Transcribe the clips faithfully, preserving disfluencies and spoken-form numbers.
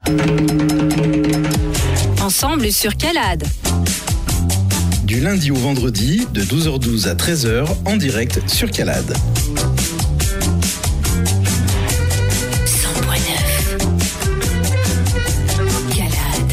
Ensemble sur Calade. Du lundi au vendredi, de douze heures douze à treize heures, en direct sur Calade. cent point neuf. Calade.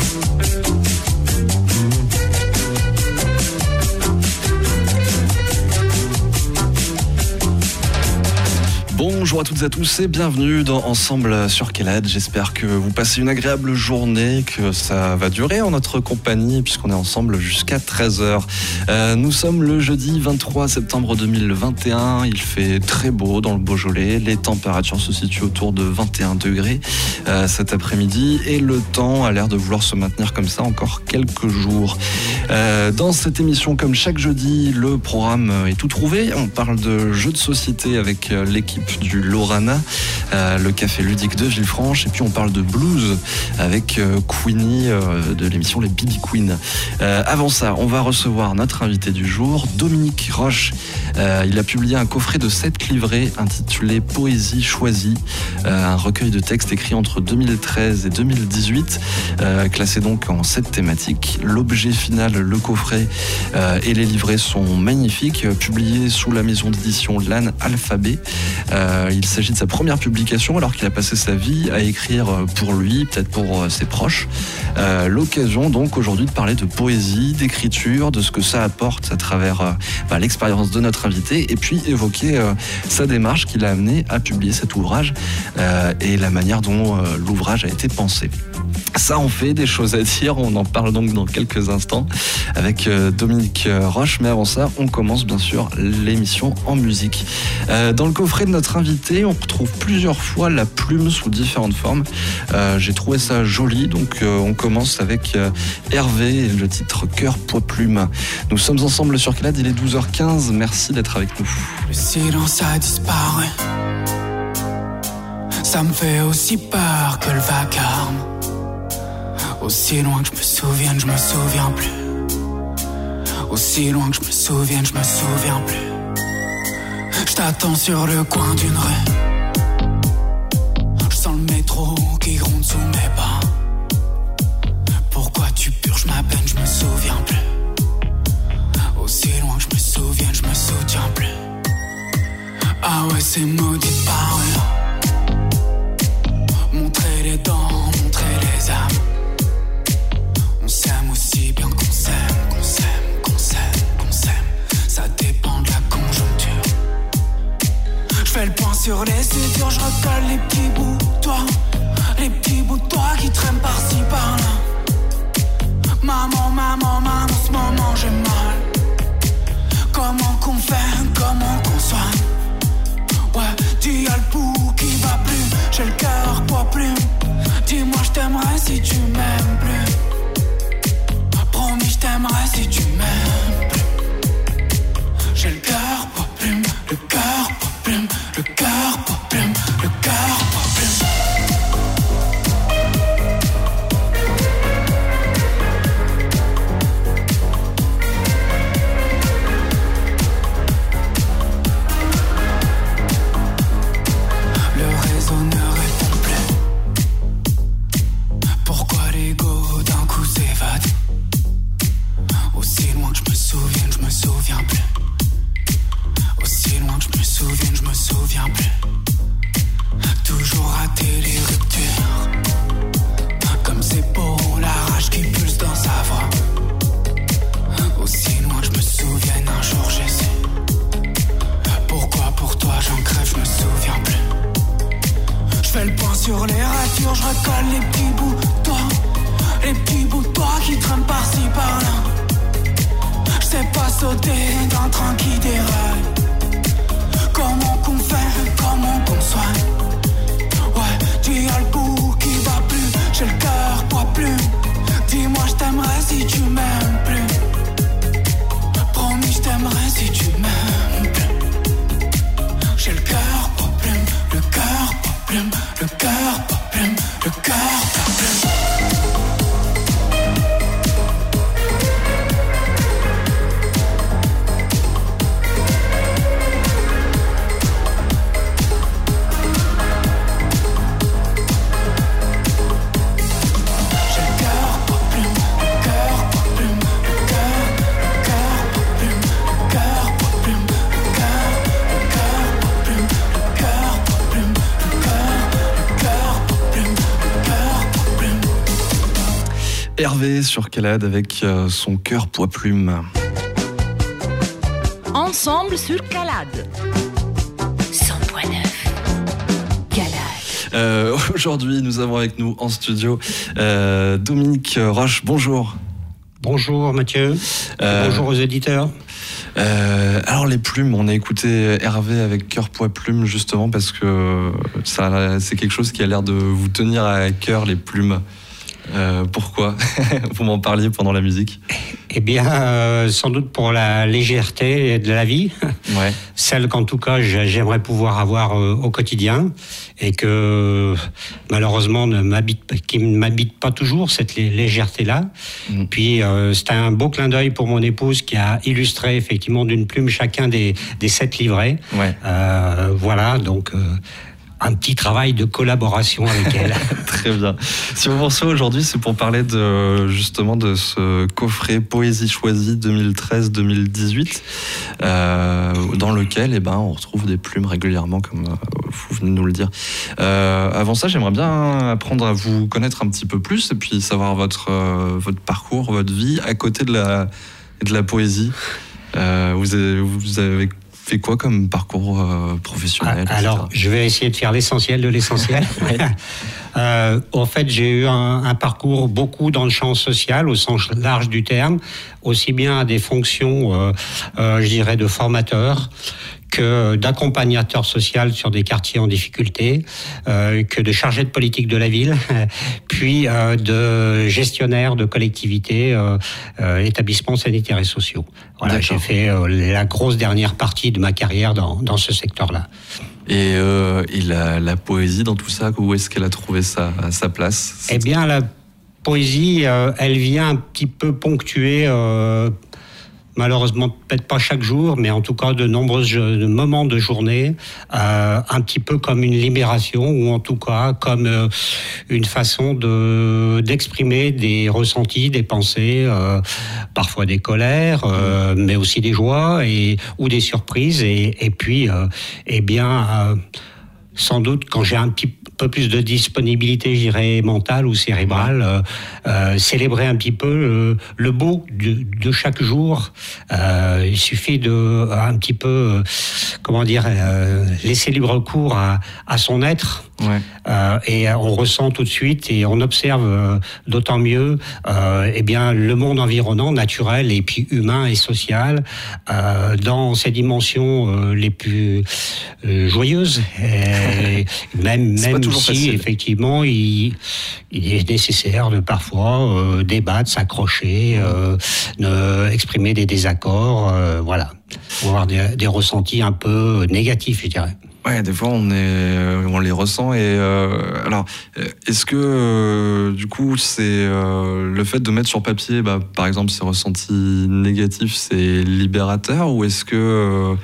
Bonjour à toutes et à tous et bienvenue dans Ensemble sur Calade. J'espère que vous passez une agréable journée, que ça va durer en notre compagnie puisqu'on est ensemble jusqu'à treize heures. Euh, nous sommes le jeudi vingt-trois septembre deux mille vingt et un. Il fait très beau dans le Beaujolais. Les températures se situent autour de vingt et un degrés euh, cet après-midi et le temps a l'air de vouloir se maintenir comme ça encore quelques jours. Euh, dans cette émission, comme chaque jeudi, le programme est tout trouvé. On parle de jeux de société avec l'équipe du Lorana, euh, le café ludique de Villefranche, et puis on parle de blues avec euh, Queenie euh, de l'émission Les B B Queen. Euh, avant ça, on va recevoir notre invité du jour, Dominique Roche. Euh, il a publié un coffret de sept livrets intitulé Poésie choisie, euh, un recueil de textes écrits entre deux mille treize et deux mille dix-huit, euh, classé donc en sept thématiques. L'objet final, le coffret euh, et les livrets sont magnifiques, publiés sous la maison d'édition L'Âne Alphabet. Euh, il s'agit de sa première publication alors qu'il a passé sa vie à écrire pour lui, peut-être pour ses proches. Euh, l'occasion donc aujourd'hui de parler de poésie, d'écriture, de ce que ça apporte à travers euh, bah, l'expérience de notre invité et puis évoquer euh, sa démarche qui l'a amené à publier cet ouvrage euh, et la manière dont euh, l'ouvrage a été pensé. Ça en fait des choses à dire, on en parle donc dans quelques instants avec euh, Dominique Roche, mais avant ça on commence bien sûr l'émission en musique. Euh, dans le coffret de notre invité on retrouve plusieurs fois la plume sous différentes formes, euh, j'ai trouvé ça joli, donc euh, on commence avec euh, Hervé et le titre Cœur Poids Plume. Nous sommes ensemble sur Calade, il est douze heures quinze, merci d'être avec nous. Le silence a disparu, ça me fait aussi peur que le vacarme. Aussi loin que je me souvienne, je me souviens plus. Aussi loin que je me souvienne, je me souviens plus. Je t'attends sur le coin d'une rue. Je sens le métro qui gronde sous mes pas. Pourquoi tu purges ma peine, je me souviens plus. Aussi loin que je me souvienne, je me souviens plus. Ah ouais, c'est maudit parure. Montrer les dents, montrer les âmes. On s'aime aussi bien qu'on s'aime, qu'on s'aime, qu'on s'aime, qu'on s'aime. Ça dépend de la conjoncture. Je fais le point sur les sutures, je recolle les petits bouts de toi. Les petits bouts de toi qui traînent par-ci par-là. Maman, maman, maman, en ce moment j'ai mal. Comment qu'on fait, comment qu'on soigne. Ouais, dis y'a le pouls qui va plus. J'ai le cœur poids plume. Dis-moi je t'aimerais si tu m'aimes plus. Promis, je t'aimerais si tu m'aimes plus. J'ai le cœur poids plume, le cœur poids plume, le cœur poids plume, le cœur poids plume. Le réseau ne répond plus. Pourquoi l'ego d'un coup s'évade? Aussi loin que je me souvienne, je me souviens plus. Aussi loin que je me souvienne, je me souviens plus. Toujours rater les ruptures. Comme c'est beau, la rage qui pulse dans sa voix. Aussi loin que je me souvienne, un jour j'ai su. Pourquoi pour toi j'en crève, je me souviens plus. Je fais le point sur les ratures, je recolle les petits bouts de toi. Les petits bouts de toi qui traînent par-ci par-là. Je sais pas sauter d'un train qui déraille. Comment qu'on fait, comment qu'on soigne. Ouais, dis y'a le bout qui va plus. J'ai le cœur poids plume. Dis-moi je t'aimerais si tu m'aimes plus. Promis je t'aimerais si tu m'aimes plus. J'ai le cœur poids plume, le cœur poids plume, le cœur poids plume, le cœur poids plume. Hervé sur Calade avec euh, son cœur poids plume. Ensemble sur Calade. cent point neuf. Calade. Euh, aujourd'hui, nous avons avec nous en studio euh, Dominique Roche. Bonjour. Bonjour Mathieu. Euh, Bonjour aux éditeurs. Euh, alors les plumes, on a écouté Hervé avec cœur poids plume justement parce que ça, c'est quelque chose qui a l'air de vous tenir à cœur, les plumes. Euh, pourquoi ? Vous m'en parliez pendant la musique. Eh bien, euh, sans doute pour la légèreté de la vie, ouais. Celle qu'en tout cas j'aimerais pouvoir avoir euh, au quotidien et que malheureusement ne m'habite, qui ne m'habite pas toujours, cette légèreté-là. Mmh. Puis euh, c'est un beau clin d'œil pour mon épouse qui a illustré effectivement d'une plume chacun des, des sept livrets. Ouais. Euh, voilà, donc... Euh, un petit travail de collaboration avec elle. Très bien. Si on vous reçoit aujourd'hui, c'est pour parler de, justement de ce coffret Poésie choisie deux mille treize deux mille dix-huit, euh, dans lequel eh ben, on retrouve des plumes régulièrement, comme euh, vous venez de nous le dire. Euh, avant ça, j'aimerais bien apprendre à vous connaître un petit peu plus et puis savoir votre, euh, votre parcours, votre vie à côté de la, de la poésie. Euh, vous avez, vous avez fait quoi comme parcours euh, professionnel ? Alors, je vais essayer de faire l'essentiel de l'essentiel. euh, en fait, j'ai eu un, un parcours beaucoup dans le champ social, au sens large du terme, aussi bien à des fonctions, euh, euh, je dirais, de formateur, que d'accompagnateur social sur des quartiers en difficulté, euh, que de chargé de politique de la ville, puis euh, de gestionnaire de collectivités, euh, euh, établissements sanitaires et sociaux. Voilà, j'ai fait euh, la grosse dernière partie de ma carrière dans, dans ce secteur-là. Et, euh, et la, la poésie dans tout ça, où est-ce qu'elle a trouvé sa, sa place ? Eh bien, la poésie, euh, elle vient un petit peu ponctuer... Euh, malheureusement peut-être pas chaque jour, mais en tout cas de nombreux de moments de journée, euh, un petit peu comme une libération, ou en tout cas comme euh, une façon de, d'exprimer des ressentis, des pensées, euh, parfois des colères, euh, mais aussi des joies et, ou des surprises. Et, et puis, euh, eh bien, euh, sans doute quand j'ai un petit peu plus de disponibilité, je dirais, mentale ou cérébrale, euh, euh, célébrer un petit peu le, le beau de, de chaque jour. Euh, il suffit de un petit peu, euh, comment dire, euh, laisser libre cours à, à son être. Ouais. Euh, et on ressent tout de suite et on observe euh, d'autant mieux euh, eh bien, le monde environnant, naturel et puis humain et social, euh, dans ses dimensions euh, les plus euh, joyeuses. Et même même si facile. Effectivement il, il est nécessaire de parfois euh, débattre, s'accrocher, euh, euh, exprimer des désaccords, euh, voilà, pour avoir des, des ressentis un peu négatifs, je dirais. Ouais, des fois on est, on les ressent et euh, alors est-ce que euh, du coup c'est euh, le fait de mettre sur papier, bah, par exemple ces ressentis négatifs, c'est libérateur ou est-ce que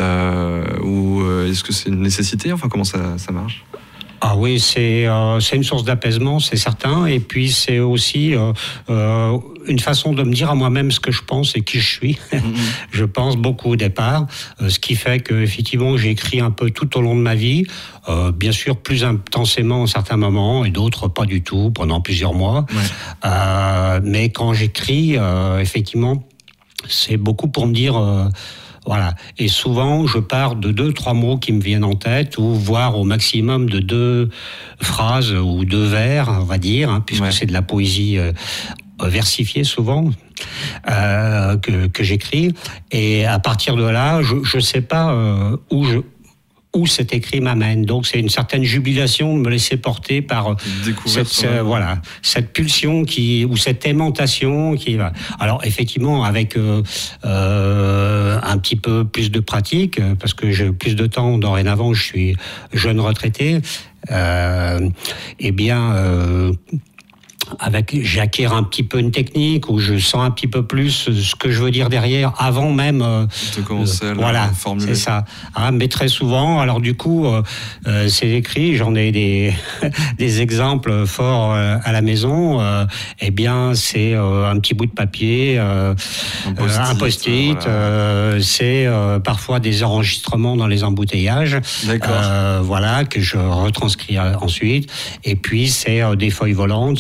euh, ou est-ce que c'est une nécessité? Enfin, comment ça, ça marche? Ah oui, c'est euh, c'est une source d'apaisement, c'est certain, et puis c'est aussi euh, euh, une façon de me dire à moi-même ce que je pense et qui je suis. Mm-hmm. Je pense beaucoup au départ, euh, ce qui fait que effectivement j'ai écrit un peu tout au long de ma vie, euh, bien sûr plus intensément à certains moments et d'autres pas du tout pendant plusieurs mois. Ouais. Euh, mais quand j'écris, euh, effectivement, c'est beaucoup pour me dire. Euh, Voilà. Et souvent, je pars de deux, trois mots qui me viennent en tête, ou voire au maximum de deux phrases ou deux vers, on va dire, hein, puisque ouais. c'est de la poésie euh, versifiée souvent, euh, que, que j'écris. Et à partir de là, je ne sais pas euh, où je... où cet écrit m'amène. Donc c'est une certaine jubilation de me laisser porter par cette, euh, voilà, cette pulsion qui, ou cette aimantation qui va. Alors effectivement, avec euh, euh, un petit peu plus de pratique, parce que j'ai plus de temps dorénavant, je suis jeune retraité, euh, eh bien... Euh, avec, j'acquiers un petit peu une technique où je sens un petit peu plus ce que je veux dire derrière avant même euh, de commencer à euh, voilà, formuler. C'est ça. Hein, mais très souvent, alors du coup, euh, euh, c'est écrit. J'en ai des des exemples forts euh, à la maison. Euh, eh bien, c'est euh, un petit bout de papier, euh, un post-it. Euh, un post-it voilà. euh, c'est euh, parfois des enregistrements dans les embouteillages. D'accord. Euh, voilà que je retranscris ensuite. Et puis c'est euh, des feuilles volantes. Souvent, je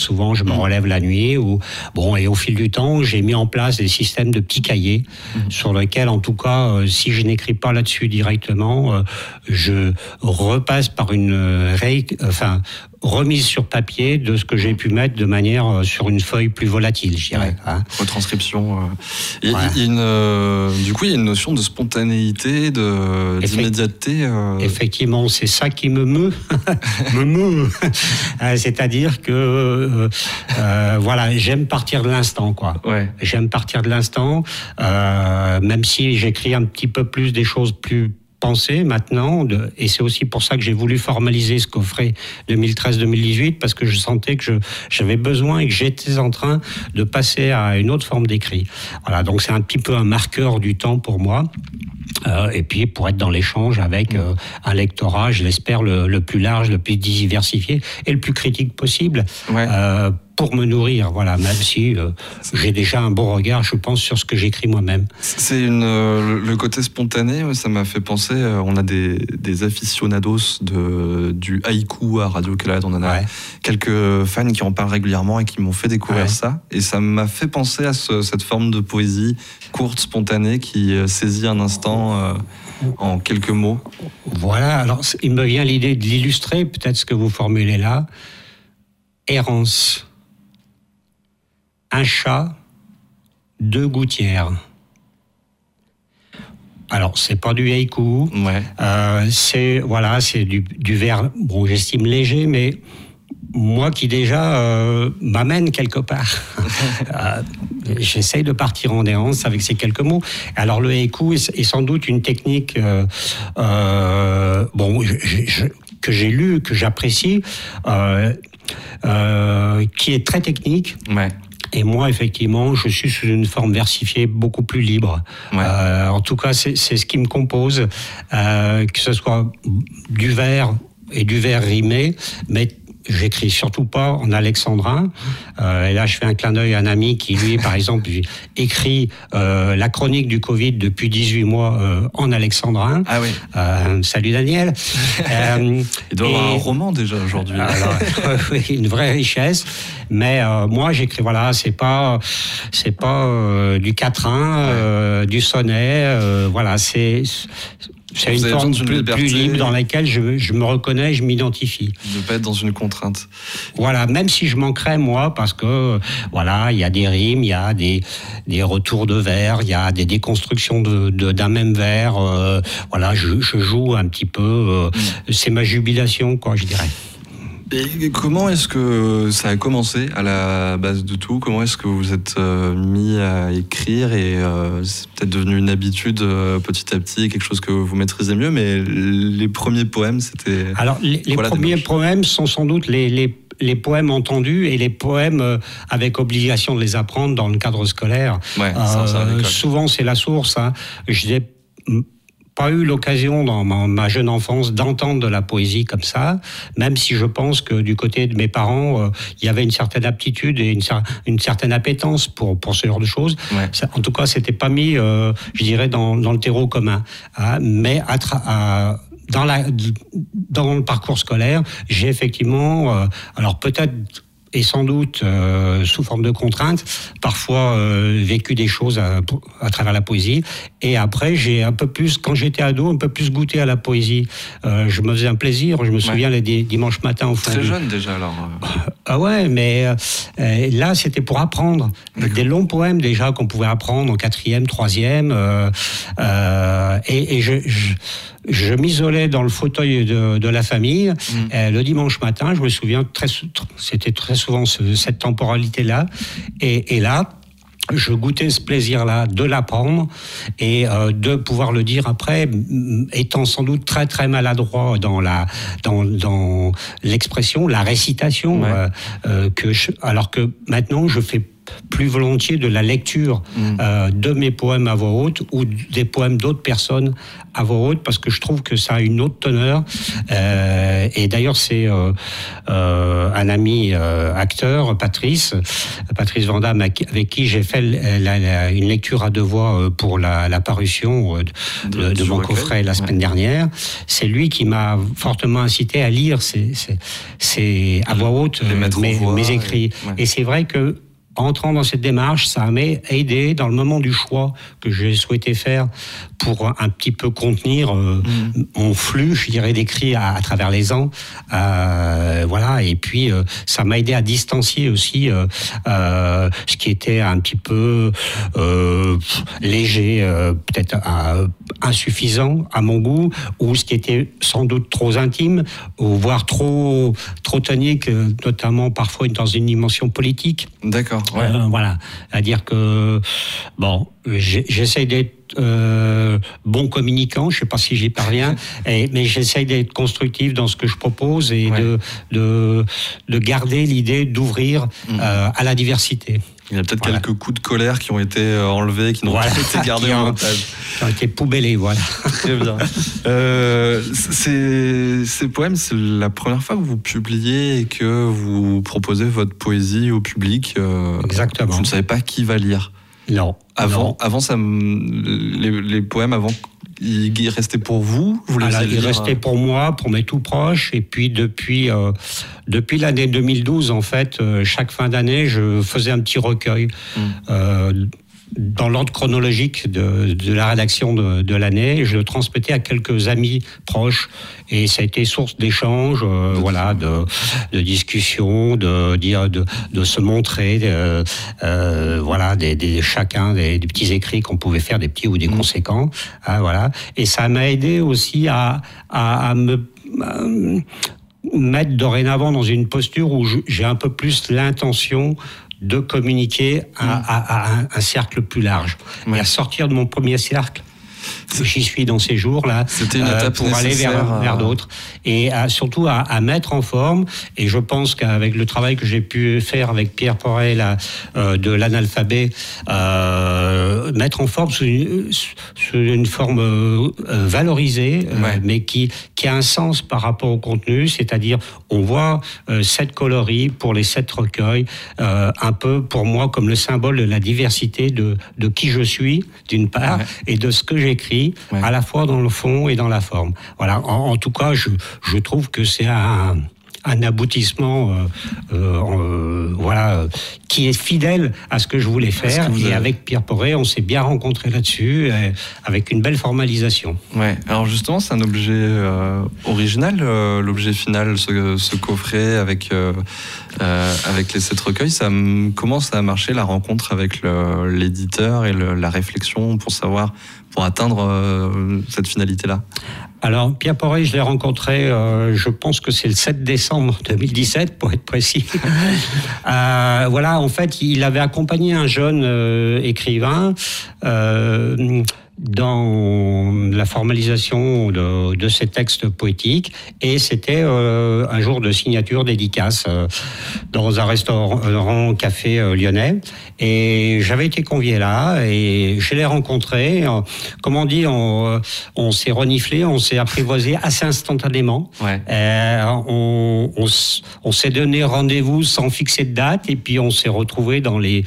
me relève la nuit. Ou, bon, et au fil du temps, j'ai mis en place des systèmes de petits cahiers mmh. sur lesquels, en tout cas, euh, si je n'écris pas là-dessus directement, euh, je repasse par une euh, ré... enfin, remise sur papier de ce que j'ai pu mettre de manière euh, sur une feuille plus volatile, je dirais. Ouais. Hein. Retranscription. Euh... Il, voilà. il y a une, euh, du coup, il y a une notion de spontanéité, de, Effect... d'immédiateté. Euh... Effectivement, c'est ça qui me meut. me meut. C'est-à-dire que, euh, euh, voilà, j'aime partir de l'instant, quoi. Ouais. J'aime partir de l'instant, euh, même si j'écris un petit peu plus des choses plus pensées maintenant, de, et c'est aussi pour ça que j'ai voulu formaliser ce coffret deux mille treize deux mille dix-huit, parce que je sentais que je, j'avais besoin et que j'étais en train de passer à une autre forme d'écrit. Voilà, donc c'est un petit peu un marqueur du temps pour moi. Euh, et puis pour être dans l'échange avec euh, un lectorat, je l'espère, le, le plus large, le plus diversifié et le plus critique possible. Ouais. Euh, pour me nourrir, voilà, même si euh, j'ai déjà un bon regard, je pense, sur ce que j'écris moi-même. C'est une, euh, le côté spontané, ça m'a fait penser, euh, on a des, des aficionados de, du haïku à Radio-Calade, on en a ouais. quelques fans qui en parlent régulièrement et qui m'ont fait découvrir ouais. ça, et ça m'a fait penser à ce, cette forme de poésie courte, spontanée, qui euh, saisit un instant euh, en quelques mots. Voilà, alors il me vient l'idée de l'illustrer, peut-être ce que vous formulez là. Errance. Un chat, deux gouttières. Alors, c'est pas du haïku. Ouais. Euh, c'est, voilà, c'est du, du vers, bon, j'estime léger, mais moi qui déjà euh, m'amène quelque part. euh, j'essaye de partir en errance avec ces quelques mots. Alors, le haïku est, est sans doute une technique, euh, euh, bon, je, je, que j'ai lue, que j'apprécie, euh, euh, qui est très technique. Ouais. Et moi, effectivement, je suis sous une forme versifiée beaucoup plus libre. Ouais. Euh, en tout cas, c'est, c'est ce qui me compose, euh, que ce soit du vers et du vers rimé, mais j'écris surtout pas en alexandrin. Euh, et là, je fais un clin d'œil à un ami qui, lui, par exemple, écrit euh, la chronique du Covid depuis dix-huit mois euh, en alexandrin. Ah oui. Euh, salut Daniel. euh, Il doit y avoir un roman déjà aujourd'hui. Alors, oui, une vraie richesse. Mais euh, moi, j'écris. Voilà, c'est pas, c'est pas euh, du quatrain, euh, du sonnet. Euh, voilà, c'est. C'est Vous une forme plus, plus libre dans laquelle je, je me reconnais, je m'identifie. Ne pas être dans une contrainte. Voilà, même si je manquerais, moi, parce que, voilà, il y a des rimes, il y a des, des retours de vers, il y a des déconstructions de, de, d'un même vers. Euh, voilà, je, je joue un petit peu. Euh, mmh. C'est ma jubilation, quoi, je dirais. Et comment est-ce que ça a commencé à la base de tout ? Comment est-ce que vous êtes euh, mis à écrire et euh, c'est peut-être devenu une habitude euh, petit à petit, quelque chose que vous maîtrisez mieux, mais les premiers poèmes, c'était... Alors, les, les premiers poèmes sont sans doute les, les, les poèmes entendus et les poèmes euh, avec obligation de les apprendre dans le cadre scolaire. Ouais, ça, ça euh, souvent, c'est la source. Hein. Je n'ai pas eu l'occasion dans ma, ma jeune enfance d'entendre de la poésie comme ça, même si je pense que du côté de mes parents, euh, il y avait une certaine aptitude et une, une certaine appétence pour, pour ce genre de choses. Ouais. Ça, en tout cas, c'était pas mis, euh, je dirais, dans, dans le terreau commun. Hein, mais à, tra- à dans, la, dans le parcours scolaire, j'ai effectivement, euh, alors peut-être et sans doute euh, sous forme de contrainte, parfois euh, vécu des choses à, à travers la poésie. Et après, j'ai un peu plus, quand j'étais ado, un peu plus goûté à la poésie. Euh, je me faisais un plaisir. Je me souviens ouais. les dimanches matins au fond. Très jeune déjà alors. Ah ouais, mais euh, là c'était pour apprendre. D'accord. Des longs poèmes déjà qu'on pouvait apprendre en quatrième, troisième. Euh, euh, et, et je, je Je m'isolais dans le fauteuil de, de la famille. Mmh. Euh, le dimanche matin, je me souviens, très, c'était très souvent ce, cette temporalité-là. Et, et là, je goûtais ce plaisir-là de l'apprendre et euh, de pouvoir le dire après, étant sans doute très très maladroit dans la dans dans l'expression, la récitation, ouais. euh, euh, que je, alors que maintenant je fais plus volontiers de la lecture mmh. euh, de mes poèmes à voix haute ou des poèmes d'autres personnes à voix haute, parce que je trouve que ça a une autre teneur. Euh, et d'ailleurs, c'est euh, euh, un ami euh, acteur, Patrice, Patrice Van Damme, avec qui j'ai fait la, la, une lecture à deux voix pour la, la parution de, de, de mon coffret la semaine ouais. dernière. C'est lui qui m'a fortement incité à lire ces, ces, ces, à voix haute mes, voix, mes écrits. Et, ouais. et c'est vrai que entrant dans cette démarche, ça m'a aidé dans le moment du choix que j'ai souhaité faire pour un petit peu contenir euh, mmh. mon flux, je dirais, d'écrits à, à travers les ans. Euh, voilà, et puis euh, ça m'a aidé à distancier aussi euh, euh, ce qui était un petit peu euh, léger, euh, peut-être euh, insuffisant à mon goût, ou ce qui était sans doute trop intime, ou voire trop, trop tonique, notamment parfois dans une dimension politique. D'accord. Ouais. Euh, voilà, à dire que bon, j'essaie d'être euh, bon communicant, je ne sais pas si j'y parviens, et, mais j'essaie d'être constructif dans ce que je propose et ouais. de, de de garder l'idée d'ouvrir mmh. euh, à la diversité. Il y a peut-être voilà. quelques coups de colère qui ont été enlevés, qui n'ont voilà. pas été gardés en montage. Qui ont été poubellés, voilà. Très bien. Euh, ces, ces poèmes, c'est la première fois que vous publiez et que vous proposez votre poésie au public. Euh, Exactement. Vous ne savez pas qui va lire. Non. Avant, non. avant ça, les, les poèmes, avant, ils restaient pour vous, vous les Alors, ils restaient pour moi, pour mes tout proches. Et puis, depuis, euh, depuis l'année deux mille douze, en fait, euh, chaque fin d'année, je faisais un petit recueil. Mmh. Euh, dans l'ordre chronologique de, de la rédaction de, de l'année, je le transmettais à quelques amis proches, et ça a été source d'échanges, euh, voilà, de, de discussions, de dire, de, de se montrer, de, euh, voilà, des, des chacun des, des petits écrits qu'on pouvait faire, des petits ou des mmh. conséquents, hein, voilà, et ça m'a aidé aussi à, à, à me à mettre dorénavant dans une posture où j'ai un peu plus l'intention de communiquer à, mmh. à, à un, un cercle plus large. Ouais. Et à sortir de mon premier cercle, j'y suis dans ces jours-là, C'était une étape euh, pour aller vers, vers d'autres. Et à, surtout à, à mettre en forme, et je pense qu'avec le travail que j'ai pu faire avec Pierre Porret là, euh, de l'analphabet, euh, mettre en forme sous une, sous une forme euh, valorisée, euh, ouais. mais qui, qui a un sens par rapport au contenu, c'est-à-dire on voit euh, sept coloris pour les sept recueils, euh, un peu pour moi comme le symbole de la diversité de, de qui je suis, d'une part, ouais. et de ce que j'écris, ouais. à la fois dans le fond et dans la forme. Voilà. En, en tout cas, je, je trouve que c'est un, un aboutissement, euh, euh, voilà, euh, qui est fidèle à ce que je voulais faire. Et avez... avec Pierre Porret, on s'est bien rencontrés là-dessus, euh, avec une belle formalisation. Ouais. Alors justement, c'est un objet euh, original, euh, l'objet final, ce, ce coffret avec euh, euh, avec les sept recueils. Ça, comment ça a marché la rencontre avec le, l'éditeur et le, la réflexion pour savoir, pour atteindre euh, cette finalité-là? Alors, Pierre Porret, je l'ai rencontré, euh, je pense que c'est le sept décembre deux mille dix-sept, pour être précis. euh, voilà, en fait, il avait accompagné un jeune euh, écrivain euh, dans la formalisation de, de ses textes poétiques, et c'était euh, un jour de signature dédicace euh, dans un restaurant café euh, lyonnais, et j'avais été convié là et je l'ai rencontré. Euh, comme on dit, on, on s'est reniflé, on s'est apprivoisé assez instantanément. Ouais. Euh, on, on, on s'est donné rendez-vous sans fixer de date, et puis on s'est retrouvés dans les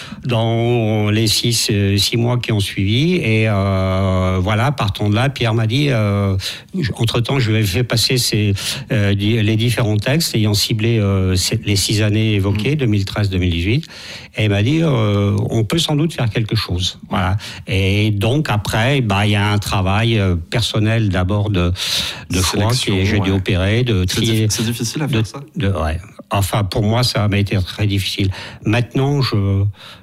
dans les six six mois qui ont suivi, et euh, Euh, voilà, partant de là, Pierre m'a dit, euh, entre-temps, je lui ai fait passer ces, euh, les différents textes, ayant ciblé euh, les six années évoquées, deux mille treize deux mille dix-huit, et il m'a dit, euh, on peut sans doute faire quelque chose. Voilà. Et donc, après, bah, il y a un travail personnel d'abord de, de choix que j'ai dû opérer, de trier. C'est difficile à faire de, ça de, ouais. Enfin, pour moi, ça m'a été très difficile. Maintenant, je...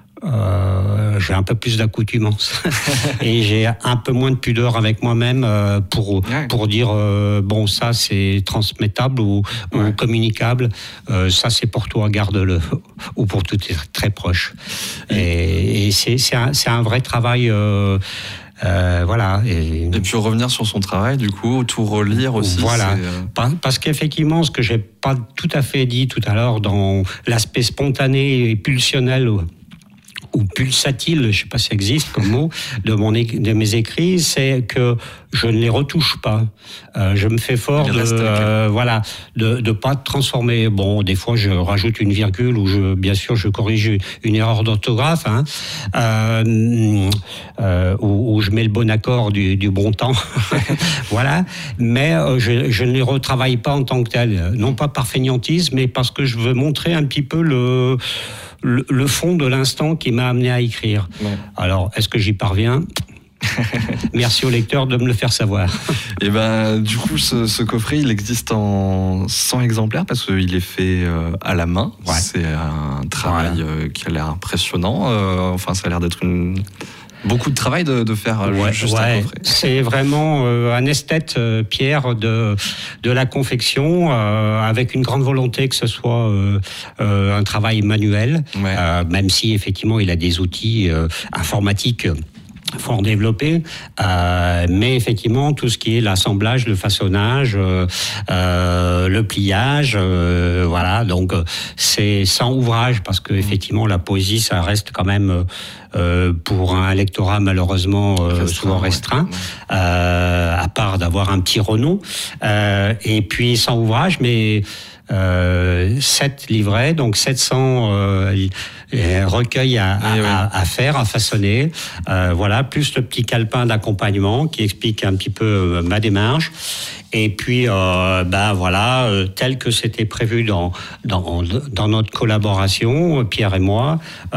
Euh, j'ai un peu plus d'accoutumance et j'ai un peu moins de pudeur avec moi-même euh, pour ouais. pour dire euh, bon, ça c'est transmettable ou, ouais. ou communicable, euh, ça c'est pour toi, garde-le, ou pour tout très proche. Et, et c'est c'est un, c'est un vrai travail. Euh, Euh, voilà. Et... et puis revenir sur son travail, du coup, tout relire aussi. Voilà. C'est... Parce qu'effectivement, ce que j'ai pas tout à fait dit tout à l'heure dans l'aspect spontané et pulsionnel ou pulsatile, je ne sais pas si ça existe comme mot, de, mon, de mes écrits, c'est que je ne les retouche pas. Euh, je me fais fort de euh, voilà, de ne pas transformer. Bon, des fois, je rajoute une virgule ou je, bien sûr, je corrige une erreur d'orthographe, hein, euh, euh, ou, ou je mets le bon accord du, du bon temps. Voilà. Mais euh, je, je ne les retravaille pas en tant que tel. Non pas par fainéantisme, mais parce que je veux montrer un petit peu le... Le, le fond de l'instant qui m'a amené à écrire. Ouais. Alors, est-ce que j'y parviens ? Merci au lecteur de me le faire savoir. Et ben, du coup, ce, ce coffret, il existe en cent exemplaires parce qu'il est fait euh, à la main. Ouais. C'est un travail voilà. euh, qui a l'air impressionnant. Euh, enfin, ça a l'air d'être une... Beaucoup de travail de, de faire ouais, juste ouais. un coffret. C'est vraiment euh, un esthète, euh, Pierre, de, de la confection, euh, avec une grande volonté que ce soit euh, euh, un travail manuel, ouais. euh, même si effectivement il a des outils euh, informatiques fort développé, euh, mais effectivement tout ce qui est l'assemblage, le façonnage, euh, euh, le pliage, euh, voilà, donc c'est sans ouvrage parce que effectivement la poésie ça reste quand même euh, pour un lectorat malheureusement euh, restreint, souvent restreint, ouais. euh, à part d'avoir un petit renom, euh, et puis sans ouvrage, mais Euh, sept livrets, donc sept cents euh, recueils à, à, oui, oui. à, à faire, à façonner. Euh, voilà, plus le petit calepin d'accompagnement qui explique un petit peu euh, ma démarche. Et puis, euh, ben voilà, euh, tel que c'était prévu dans, dans, dans notre collaboration, Pierre et moi,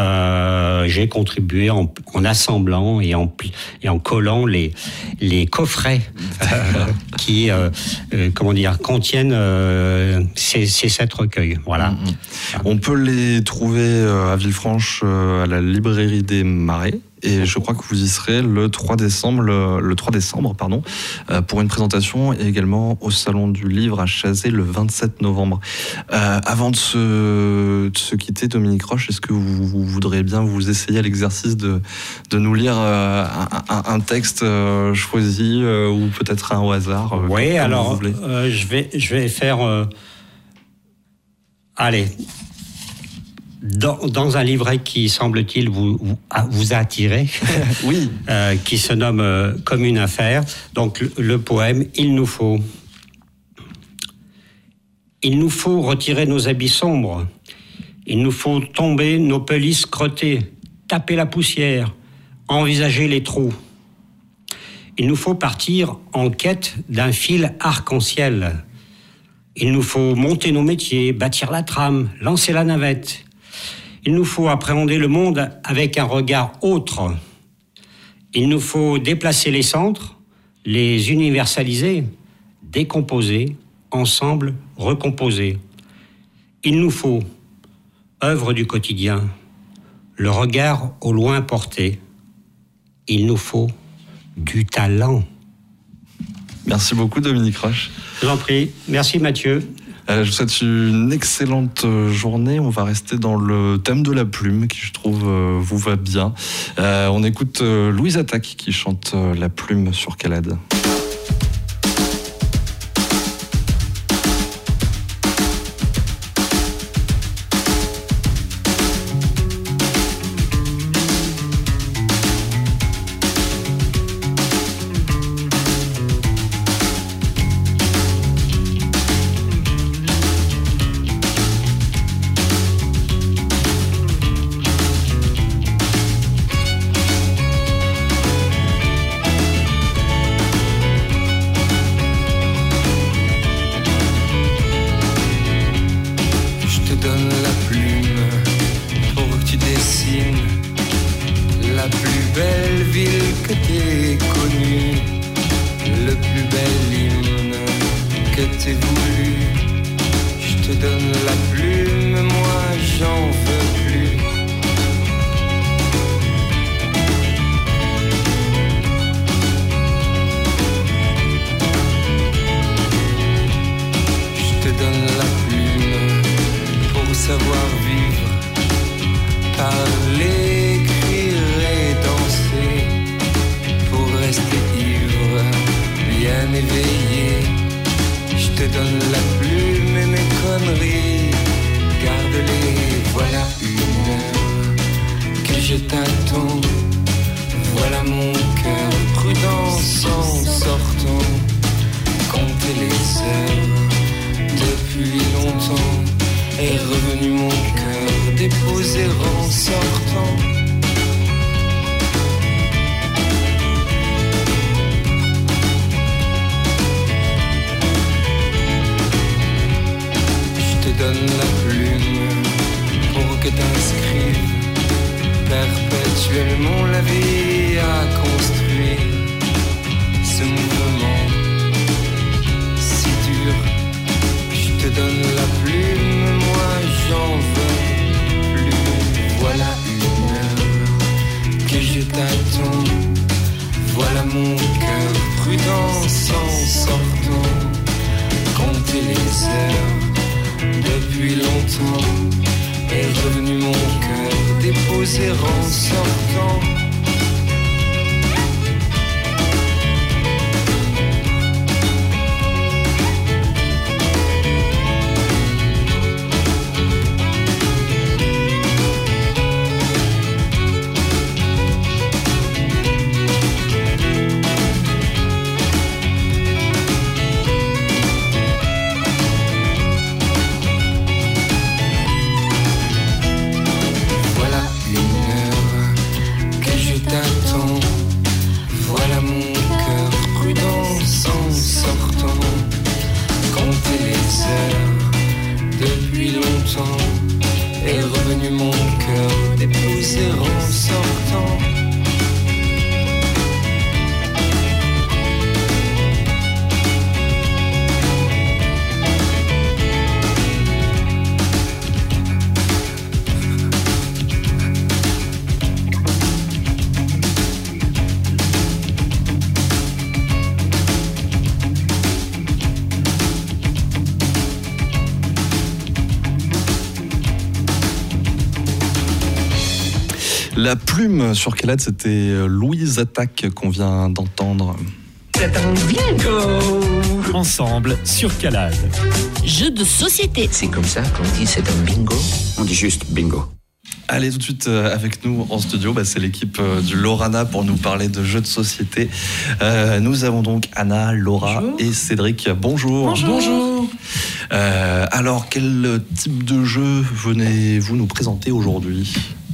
euh, j'ai contribué en, en assemblant et en, et en collant les, les coffrets euh, qui, euh, euh, comment dire, contiennent euh, ces, ces sept recueils. Voilà. Mm-hmm. On peut les trouver à Villefranche, à la librairie des Marais. Et je crois que vous y serez le trois décembre, le trois décembre pardon, pour une présentation et également au Salon du Livre à Chazé le vingt-sept novembre. Euh, avant de se, de se quitter, Dominique Roche, est-ce que vous, vous voudriez bien vous essayer à l'exercice de, de nous lire euh, un, un texte euh, choisi euh, ou peut-être un au hasard euh, Oui, comme alors vous euh, je, vais, je vais faire... Euh... Allez... Dans, dans un livret qui, semble-t-il, vous, vous, vous a attiré, oui. euh, qui se nomme euh, Comme une affaire. Donc, le, le poème « Il nous faut ». Il nous faut retirer nos habits sombres. Il nous faut tomber nos pelisses crottées, taper la poussière, envisager les trous. Il nous faut partir en quête d'un fil arc-en-ciel. Il nous faut monter nos métiers, bâtir la trame, lancer la navette. Il nous faut appréhender le monde avec un regard autre. Il nous faut déplacer les centres, les universaliser, décomposer, ensemble recomposer. Il nous faut, œuvre du quotidien, le regard au loin porté. Il nous faut du talent. Merci beaucoup Dominique Roche. Je vous en prie. Merci Mathieu. Euh, je vous souhaite une excellente journée. On va rester dans le thème de la plume qui, je trouve, euh, vous va bien. Euh, on écoute euh, Louise Attaque qui chante euh, La plume sur Calade. éveillé. Je te donne la plume et mes conneries. je t'attends. Voilà mon cœur prudence en sortant. Compter les heures depuis longtemps. Est revenu mon cœur déposer en sortant. Je te donne la plume pour que t'inscrives perpétuellement la vie à construire. Ce mouvement si dur, je te donne la plume, moi j'en veux plus. Voilà une heure que je t'attends. Voilà mon cœur prudence en sortant. Compter les heures depuis longtemps. Est revenu mon cœur déposer en sortant. Est revenu mon cœur déposer en sortant. La plume sur Calade, c'était Louise Attaque qu'on vient d'entendre. C'est un bingo. Ensemble sur Calade. Jeu de société. C'est comme ça qu'on dit c'est un bingo. On dit juste bingo. Allez, tout de suite avec nous en studio, bah, c'est l'équipe du Lorana pour nous parler de jeux de société. Euh, nous avons donc Anna, Laura Bonjour. et Cédric. Bonjour. Bonjour. Bonjour. Euh, alors, quel type de jeu venez-vous nous présenter aujourd'hui ?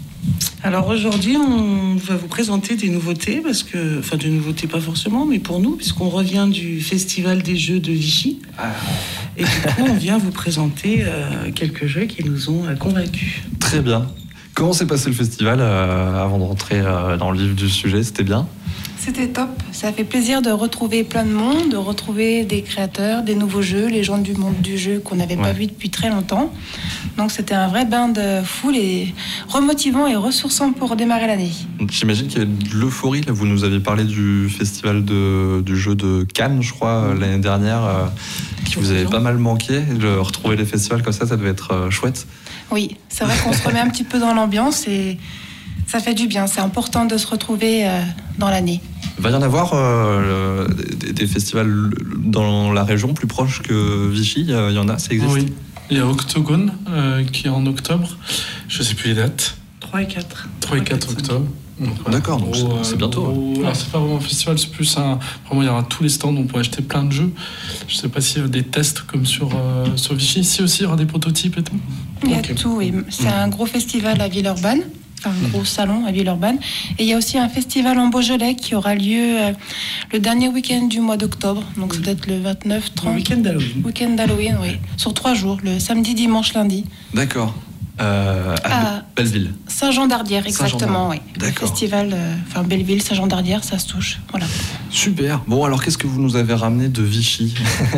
Alors aujourd'hui, on va vous présenter des nouveautés, parce que, enfin des nouveautés pas forcément, mais pour nous, puisqu'on revient du Festival des Jeux de Vichy. Ah. Et du coup, on vient vous présenter euh, quelques jeux qui nous ont euh, convaincus. Très bien. Comment s'est passé le festival euh, avant de rentrer euh, dans le vif du sujet ? C'était bien ? C'était top. Ça fait plaisir de retrouver plein de monde, de retrouver des créateurs, des nouveaux jeux, les gens du monde du jeu qu'on n'avait ouais. pas vu depuis très longtemps. Donc c'était un vrai bain de foule et remotivant et ressourçant pour démarrer l'année. J'imagine qu'il y a de l'euphorie. Là, vous nous avez parlé du festival de, du jeu de Cannes, je crois, l'année dernière, euh, qui vous avait pas mal manqué. De retrouver les festivals comme ça, ça devait être euh, chouette. Oui, c'est vrai qu'on se remet un petit peu dans l'ambiance et ça fait du bien. C'est important de se retrouver euh, dans l'année. Il va y en avoir euh, des, des festivals dans la région plus proches que Vichy. Il y en a, ça existe ? Oui, il y a Octogone euh, qui est en octobre. Je ne sais plus les dates. trois et quatre. trois et quatre octobre. Donc, D'accord, donc gros, c'est, c'est bientôt. Gros, alors c'est pas vraiment un festival, c'est plus un. Vraiment, il y aura tous les stands, on pourra acheter plein de jeux. Je sais pas s'il y a des tests comme sur, euh, sur Vichy. Ici aussi, il y aura des prototypes et tout. Il y a okay. tout, oui. C'est mmh. un gros festival à Villeurbanne. Un gros salon à Villeurbanne. Et il y a aussi un festival en Beaujolais qui aura lieu euh, le dernier week-end du mois d'octobre. Donc, c'est peut-être le vingt-neuf, trente. Le week-end d'Halloween. Week-end d'Halloween, oui. Sur trois jours, le samedi, dimanche, lundi. D'accord. Euh, à, à Belleville. Saint-Jean-d'Ardière, exactement, oui. D'accord. Le festival, enfin euh, Belleville, Saint-Jean-d'Ardière, ça se touche. Voilà. Super. Bon, alors qu'est-ce que vous nous avez ramené de Vichy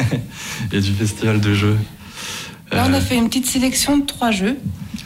et du festival de jeux ? Là, on a fait une petite sélection de trois jeux.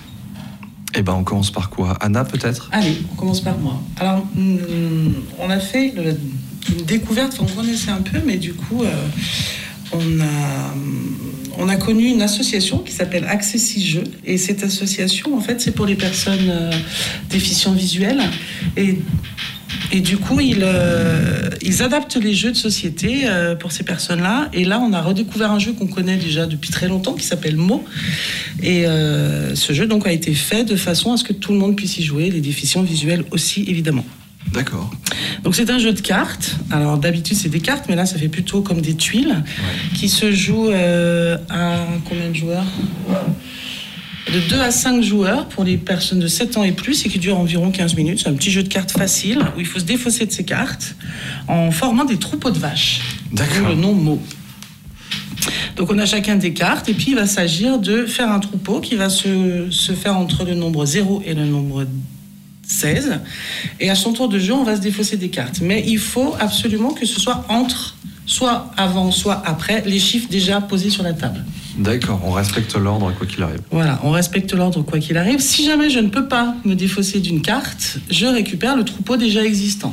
Eh ben, on commence par quoi ? Anna, peut-être ? Allez, on commence par moi. Alors, on a fait une découverte, on connaissait un peu, mais du coup, euh, on a, on a connu une association qui s'appelle Accessi Jeux. Et cette association, en fait, c'est pour les personnes euh, déficientes visuelles. Et Et du coup, ils, euh, ils adaptent les jeux de société euh, pour ces personnes-là. Et là, on a redécouvert un jeu qu'on connaît déjà depuis très longtemps, qui s'appelle Mo. Et euh, ce jeu donc a été fait de façon à ce que tout le monde puisse y jouer, les déficients visuels aussi, évidemment. D'accord. Donc c'est un jeu de cartes. Alors d'habitude c'est des cartes, mais là ça fait plutôt comme des tuiles ouais. qui se jouent euh, à combien de joueurs ? De deux à cinq joueurs pour les personnes de sept ans et plus et qui dure environ quinze minutes. C'est un petit jeu de cartes facile où il faut se défausser de ses cartes en formant des troupeaux de vaches. D'accord. Le nom Mo. Donc on a chacun des cartes et puis il va s'agir de faire un troupeau qui va se, se faire entre le nombre zéro et le nombre seize. Et à son tour de jeu, on va se défausser des cartes. Mais il faut absolument que ce soit entre, soit avant, soit après, les chiffres déjà posés sur la table. D'accord, on respecte l'ordre quoi qu'il arrive. Voilà, on respecte l'ordre quoi qu'il arrive. Si jamais je ne peux pas me défausser d'une carte, je récupère le troupeau déjà existant.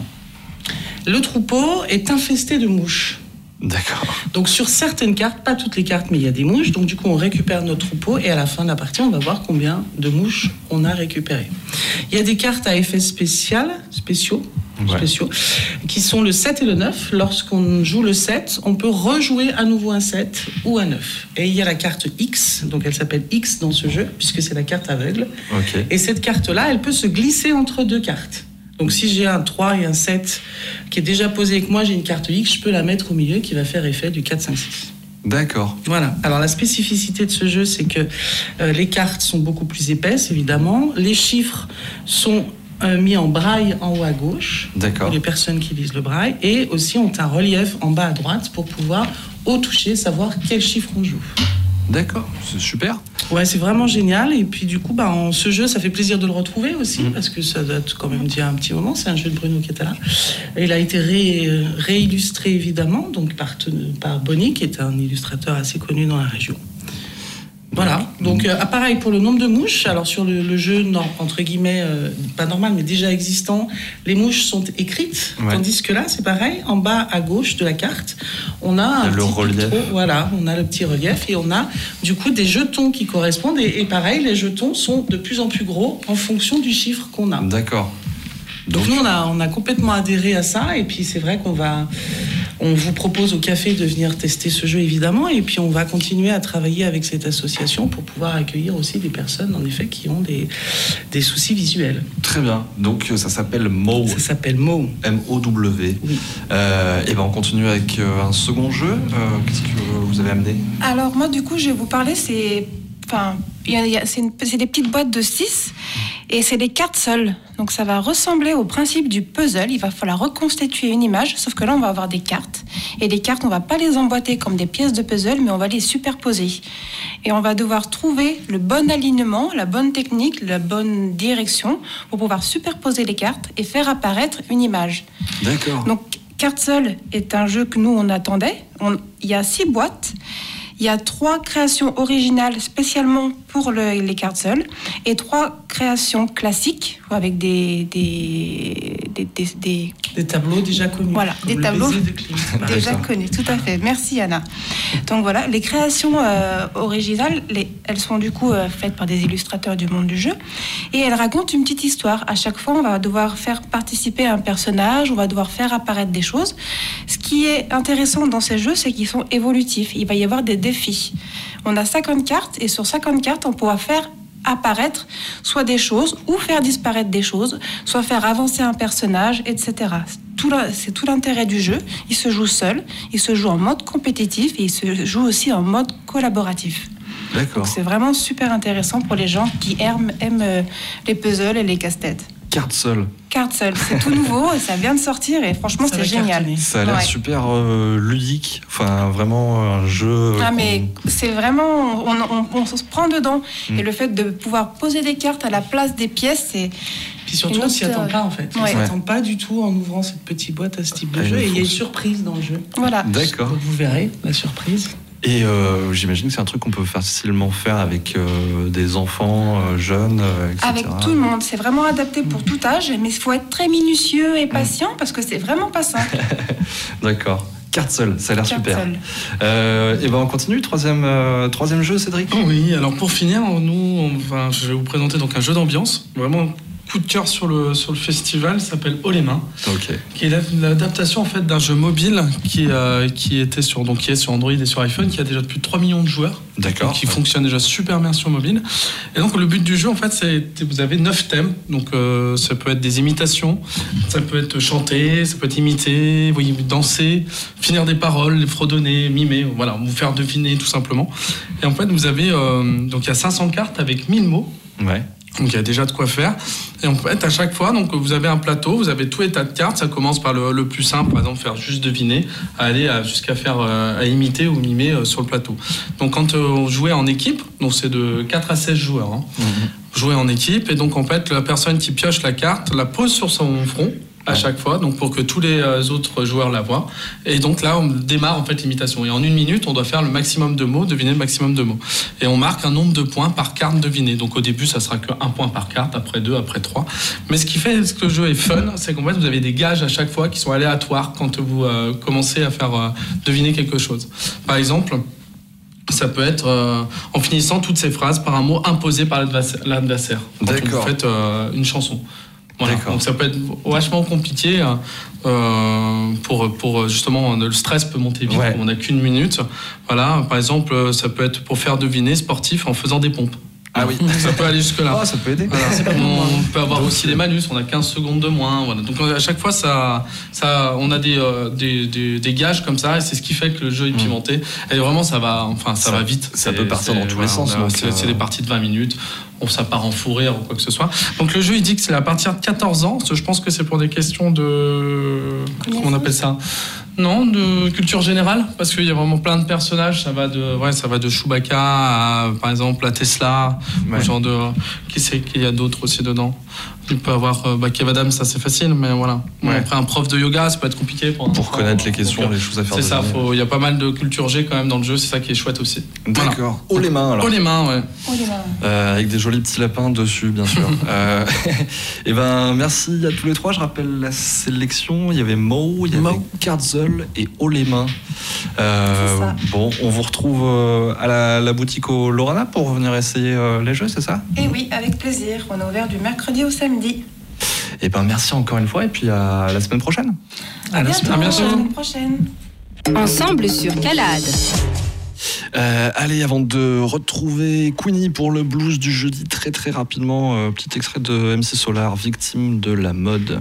Le troupeau est infesté de mouches. D'accord. Donc sur certaines cartes, pas toutes les cartes, mais il y a des mouches. Donc du coup, on récupère notre troupeau et à la fin de la partie, on va voir combien de mouches on a récupéré. Il y a des cartes à effet spécial, spéciaux, ouais. spéciaux, qui sont le sept et le neuf. Lorsqu'on joue le sept, on peut rejouer à nouveau un sept ou un neuf. Et il y a la carte X, donc elle s'appelle X dans ce jeu, puisque c'est la carte aveugle. Okay. Et cette carte-là, elle peut se glisser entre deux cartes. Donc si j'ai un trois et un sept qui est déjà posé et que moi j'ai une carte X, je peux la mettre au milieu qui va faire effet du quatre, cinq, six. D'accord. Voilà. Alors la spécificité de ce jeu, c'est que euh, les cartes sont beaucoup plus épaisses, évidemment. Les chiffres sont euh, mis en braille en haut à gauche. D'accord. Pour les personnes qui lisent le braille. Et aussi ont un relief en bas à droite pour pouvoir, au toucher, savoir quel chiffre on joue. D'accord, c'est super. Ouais, c'est vraiment génial. Et puis du coup, bah, en, ce jeu, ça fait plaisir de le retrouver aussi, mmh. parce que ça date quand même d'il y a un petit moment. C'est un jeu de Bruno Catala. Il a été ré, réillustré, évidemment, donc par, par Bonny, qui est un illustrateur assez connu dans la région. Voilà, donc euh, pareil pour le nombre de mouches. Alors sur le, le jeu, non, entre guillemets, euh, pas normal, mais déjà existant, les mouches sont écrites, ouais. Tandis que là, c'est pareil, en bas à gauche de la carte, on a un le petit relief. Picto, voilà, on a le petit relief et on a du coup des jetons qui correspondent. Et, et pareil, les jetons sont de plus en plus gros en fonction du chiffre qu'on a. D'accord. Donc, Donc nous, on a, on a complètement adhéré à ça. Et puis c'est vrai qu'on va... On vous propose au café de venir tester ce jeu, évidemment, et puis on va continuer à travailler avec cette association pour pouvoir accueillir aussi des personnes, en effet, qui ont des, des soucis visuels. Très bien. Donc ça s'appelle Mo. Ça s'appelle Mo. M O W. Oui. Euh, et ben on continue avec euh, un second jeu. Euh, qu'est-ce que vous avez amené ? Alors moi, du coup, je vais vous parler, c'est... Enfin, y a, y a, c'est, une, c'est des petites boîtes de six et c'est des cartes seules. Donc ça va ressembler au principe du puzzle. Il va falloir reconstituer une image, sauf que là on va avoir des cartes. Et les cartes, on va pas les emboîter comme des pièces de puzzle, mais on va les superposer. Et on va devoir trouver le bon alignement, la bonne technique, la bonne direction pour pouvoir superposer les cartes et faire apparaître une image. D'accord. Donc Carte Seule est un jeu que nous on attendait. On, il y a six boîtes. Il y a trois créations originales spécialement pour le, les cartes seules et trois créations classiques avec des des des, des, des... des tableaux déjà connus. Voilà, des tableaux de déjà connus. Tout à fait. Merci Anna. Donc voilà, les créations euh, originales, les, elles sont du coup euh, faites par des illustrateurs du monde du jeu et elles racontent une petite histoire. À chaque fois, on va devoir faire participer un personnage, on va devoir faire apparaître des choses. Ce qui est intéressant dans ces jeux, c'est qu'ils sont évolutifs. Il va y avoir des défis. On a cinquante cartes et sur cinquante cartes, on pourra faire apparaître soit des choses ou faire disparaître des choses, soit faire avancer un personnage, et cetera. Tout la, c'est tout l'intérêt du jeu. Il se joue seul, il se joue en mode compétitif et il se joue aussi en mode collaboratif. D'accord. Donc c'est vraiment super intéressant pour les gens qui aiment, aiment les puzzles et les casse-têtes. Carte seule. Carte seule, c'est tout nouveau, ça vient de sortir et franchement ça c'est génial. Ça a l'air ouais. super euh, ludique, enfin vraiment un jeu. Ah mais c'est vraiment, on, on, on se prend dedans mmh. et le fait de pouvoir poser des cartes à la place des pièces, c'est. Puis surtout on s'y attend pas en fait, on ouais. s'y attend pas du tout en ouvrant cette petite boîte à ce type de ah, jeu et il y a une surprise dans le jeu. Voilà. D'accord. Donc vous verrez la surprise. Et euh, j'imagine que c'est un truc qu'on peut facilement faire avec euh, des enfants euh, jeunes, euh, et cetera. Avec tout le monde. C'est vraiment adapté pour tout âge, mais il faut être très minutieux et patient parce que c'est vraiment pas simple. D'accord. Carte seule, ça a l'air Carte super. Seule. Euh, et ben on continue, troisième, euh, troisième jeu, Cédric. Oui, alors pour finir, nous, on va, je vais vous présenter donc un jeu d'ambiance, vraiment coup de cœur sur le, sur le festival s'appelle Haut les mains, okay. qui est l'adaptation en fait d'un jeu mobile qui, euh, qui, était sur, donc, qui est sur Android et sur iPhone, qui a déjà plus de trois millions de joueurs. D'accord. Qui fonctionne déjà super bien sur mobile. Et donc le but du jeu en fait, c'est vous avez neuf thèmes. Donc euh, ça peut être des imitations, ça peut être chanter, ça peut être imiter, oui, danser, finir des paroles, les fredonner, mimer, voilà, vous faire deviner tout simplement. Et en fait vous avez euh, donc il y a cinq cents cartes avec mille mots. Ouais. Donc il y a déjà de quoi faire. Et en fait, à chaque fois, donc vous avez un plateau, vous avez tous les tas de cartes. Ça commence par le, le plus simple, par exemple faire juste deviner, à aller à, jusqu'à faire euh, à imiter ou mimer euh, sur le plateau. Donc quand euh, on jouait en équipe, donc c'est de quatre à seize joueurs. Hein, mmh. Jouer en équipe, et donc en fait la personne qui pioche la carte la pose sur son front à chaque fois, donc pour que tous les autres joueurs la voient. Et donc là, on démarre en fait l'imitation. Et en une minute, on doit faire le maximum de mots, deviner le maximum de mots. Et on marque un nombre de points par carte devinée. Donc au début, ça sera qu'un point par carte, après deux, après trois. Mais ce qui fait que le jeu est fun, c'est qu'en fait, vous avez des gages à chaque fois qui sont aléatoires quand vous euh, commencez à faire euh, deviner quelque chose. Par exemple, ça peut être euh, en finissant toutes ces phrases par un mot imposé par l'adversaire. l'adversaire quand D'accord. vous faites euh, une chanson. Voilà. Donc ça peut être vachement compliqué euh, pour, pour justement le stress peut monter vite. Ouais. On n'a qu'une minute. Voilà, par exemple, ça peut être pour faire deviner sportif en faisant des pompes. Ah oui, ça peut aller jusque là. Oh, ça peut aider. Voilà. On peut avoir donc, aussi des malus. On a quinze secondes de moins. Voilà. Donc à chaque fois, ça, ça, on a des, euh, des, des, des gages comme ça, et c'est ce qui fait que le jeu est pimenté. Et vraiment, ça va, enfin, ça, ça va vite. Ça peut partir dans tous les sens. Voilà, c'est, euh... c'est des parties de vingt minutes. On ça part en fou rire ou quoi que ce soit. Donc le jeu, il dit que c'est à partir de quatorze ans. Je pense que c'est pour des questions de, comment on appelle ça? Non, de culture générale, parce qu'il y a vraiment plein de personnages. Ça va de, ouais, ça va de Chewbacca à, par exemple, à Tesla, ouais. Genre de, qui sait qu'il y a d'autres aussi dedans. Il peut avoir euh, bah, Kev Adams, ça c'est facile, mais voilà. Ouais. Après un prof de yoga, ça peut être compliqué pour, pour enfant, connaître les donc, questions, donc, les choses à faire. C'est ça. Il y a pas mal de culture G quand même dans le jeu. C'est ça qui est chouette aussi. D'accord. Voilà. Haut les mains alors. Haut les mains, ouais. Haut les mains. Euh, avec des jolis petits lapins dessus, bien sûr. euh, et ben merci à tous les trois. Je rappelle la sélection. Il y avait Mo, il y avait Karzel et Haut les mains. Euh, bon, on vous retrouve euh, à la, la boutique au Lorana pour venir essayer euh, les jeux, c'est ça? Et oui, avec plaisir. On est ouvert du mercredi au samedi. Et ben merci encore une fois et puis à la semaine prochaine. À, à bientôt. À la semaine prochaine. Ensemble sur Calade. Euh, allez, avant de retrouver Queenie pour le blues du jeudi, très très rapidement, euh, petit extrait de M C Solar, Victime de la mode.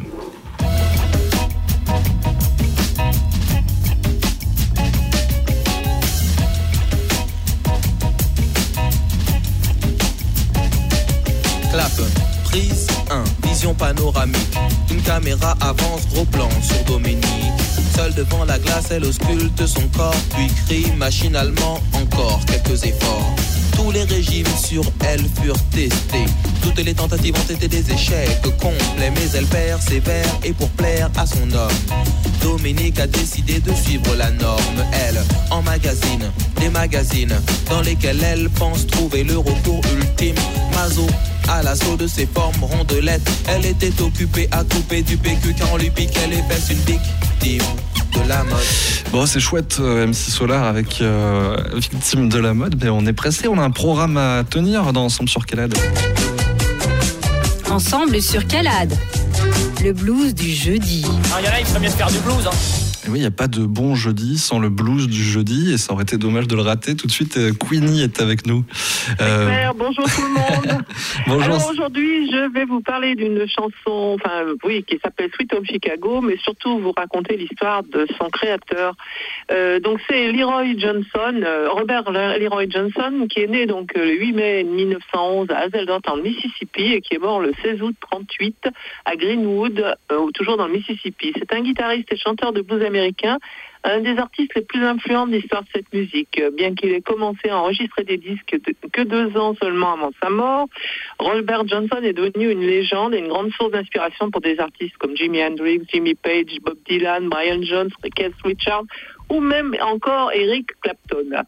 Clap, prise un, vision panoramique. Une caméra avance, gros plan sur Dominique. Seule devant la glace, elle ausculte son corps, puis crie machinalement encore quelques efforts. Tous les régimes sur elle furent testés. Toutes les tentatives ont été des échecs complets, mais elle persévère et pour plaire à son homme, Dominique a décidé de suivre la norme. Elle emmagasine des magazines dans lesquels elle pense trouver le recours ultime. Mazo à l'assaut de ses formes rondelettes, elle était occupée à couper du P Q car on lui piquait les fesses, une victime de la mode. Bon, c'est chouette, euh, M C Solar avec euh, Victime de la mode, mais on est pressé, on a un programme à tenir dans Ensemble sur Calade. Ensemble sur Calade, le blues du jeudi. Ah, il y en a, il ferait mieux de faire du blues, hein. Et oui, il n'y a pas de bon jeudi sans le blues du jeudi, et ça aurait été dommage de le rater. Tout de suite, Queenie est avec nous. Euh... Super, bonjour tout le monde. Bonjour. Alors aujourd'hui, je vais vous parler d'une chanson, enfin oui, qui s'appelle Sweet Home Chicago, mais surtout vous raconter l'histoire de son créateur. Euh, donc c'est Leroy Johnson, euh, Robert Leroy Johnson, qui est né donc le huit mai mille neuf cent onze à Hazelden, en Mississippi, et qui est mort le seize août trente-huit à Greenwood, euh, toujours dans le Mississippi. C'est un guitariste et chanteur de blues américain, un des artistes les plus influents de l'histoire de cette musique. Bien qu'il ait commencé à enregistrer des disques de, que deux ans seulement avant sa mort, Robert Johnson est devenu une légende et une grande source d'inspiration pour des artistes comme Jimi Hendrix, Jimmy Page, Bob Dylan, Brian Jones, Keith Richards ou même encore Eric Clapton.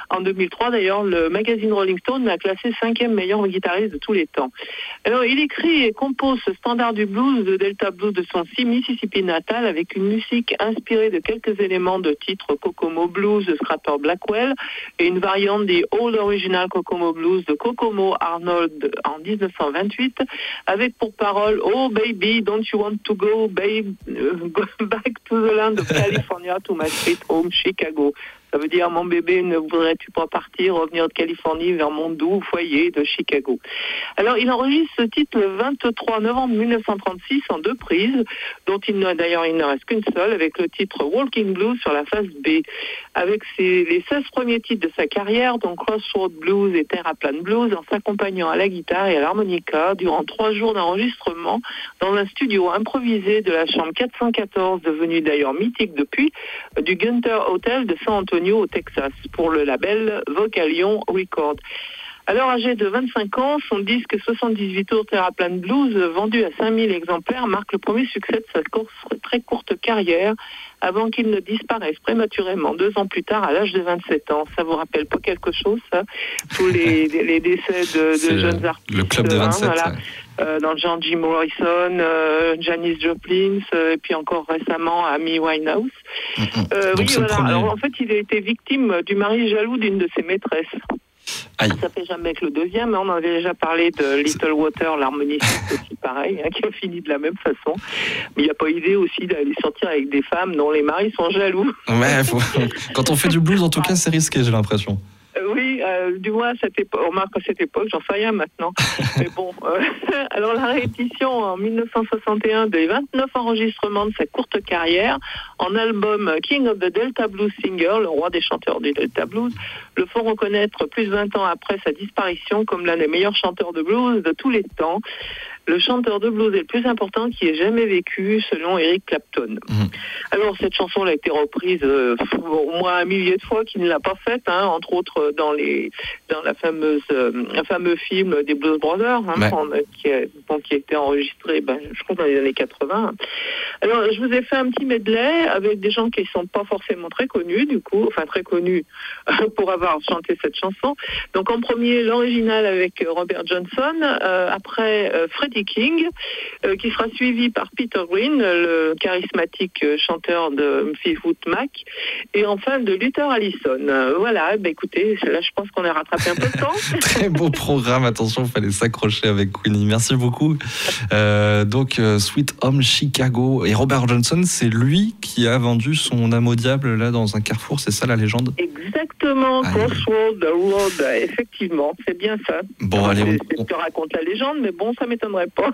En deux mille trois, d'ailleurs, le magazine Rolling Stone l'a classé cinquième meilleur guitariste de tous les temps. Alors, il écrit et compose ce standard du blues, de Delta Blues de son Mississippi natal, avec une musique inspirée de quelques éléments de titres Kokomo Blues de Scrapper Blackwell et une variante des All Original Kokomo Blues de Kokomo Arnold en dix-neuf cent vingt-huit, avec pour parole « Oh baby, don't you want to go, babe, go back to the land of California, to my sweet home, Chicago ». Ça veut dire, mon bébé, ne voudrais-tu pas partir, revenir de Californie vers mon doux foyer de Chicago. Alors, il enregistre ce titre le vingt-trois novembre mille neuf cent trente-six en deux prises, dont il n'a, d'ailleurs il ne reste qu'une seule, avec le titre Walking Blues sur la face B. Avec ses, les seize premiers titres de sa carrière, dont Crossroad Blues et Terra Plane Blues, en s'accompagnant à la guitare et à l'harmonica durant trois jours d'enregistrement dans un studio improvisé de la chambre quatre cent quatorze, devenu d'ailleurs mythique depuis, du Gunther Hotel de San Antonio au Texas, pour le label Vocalion Records. Alors, âgé de vingt-cinq ans, son disque soixante-dix-huit tours Terra Plane Blues, vendu à cinq mille exemplaires, marque le premier succès de sa course, très courte carrière, avant qu'il ne disparaisse prématurément deux ans plus tard, à l'âge de vingt-sept ans. Ça vous rappelle pas quelque chose, ça? Tous les, les décès de, de jeunes artistes. Le club de vingt-sept. Hein, voilà. Ouais. Euh, dans le genre Jim Morrison, euh, Janis Joplin, euh, et puis encore récemment Amy Winehouse. Mmh. Euh, Donc oui, c'est voilà. le premier. Alors en fait, il a été victime du mari jaloux d'une de ses maîtresses. Aïe. Ça fait jamais que le deuxième, hein. On en avait déjà parlé de Little Water, l'harmoniciste aussi pareil, hein, qui a fini de la même façon. Mais il n'y a pas idée aussi d'aller sortir avec des femmes dont les maris sont jaloux. Ouais, faut... quand on fait du blues, en tout cas, c'est risqué, j'ai l'impression. Euh, oui, euh, du moins à cette époque, on remarque à cette époque, j'en sais rien maintenant. Mais bon, euh, alors la réédition en mille neuf cent soixante et un des vingt-neuf enregistrements de sa courte carrière en album King of the Delta Blues Singer, le roi des chanteurs du Delta Blues, le font reconnaître plus de vingt ans après sa disparition comme l'un des meilleurs chanteurs de blues de tous les temps. Le chanteur de blues est le plus important qui ait jamais vécu, selon Eric Clapton. Mmh. Alors, cette chanson elle a été reprise euh, au moins un millier de fois, qui ne l'a pas faite, hein, entre autres dans les dans la fameuse euh, un fameux film des Blues Brothers, hein, ouais. en, qui, a, bon, qui a été enregistré, ben, je crois dans les années quatre-vingts. Alors, je vous ai fait un petit medley avec des gens qui ne sont pas forcément très connus, du coup, enfin très connus pour avoir chanté cette chanson. Donc, en premier, l'original avec Robert Johnson, euh, après euh, Freddie King, euh, qui sera suivi par Peter Green, le charismatique chanteur de Fleetwood Mac, et enfin de Luther Allison. Euh, voilà, bah écoutez, là je pense qu'on a rattrapé un peu de temps. Très beau programme, attention, il fallait s'accrocher avec Queenie. Merci beaucoup. Euh, donc, euh, Sweet Home Chicago, et Robert Johnson, c'est lui qui a vendu son âme au diable là dans un carrefour, c'est ça la légende? Exactement, Crossroad Road, effectivement, c'est bien ça. Bon, alors, allez, c'est, on... c'est ce que raconte la légende, mais bon, ça m'étonnerait pas.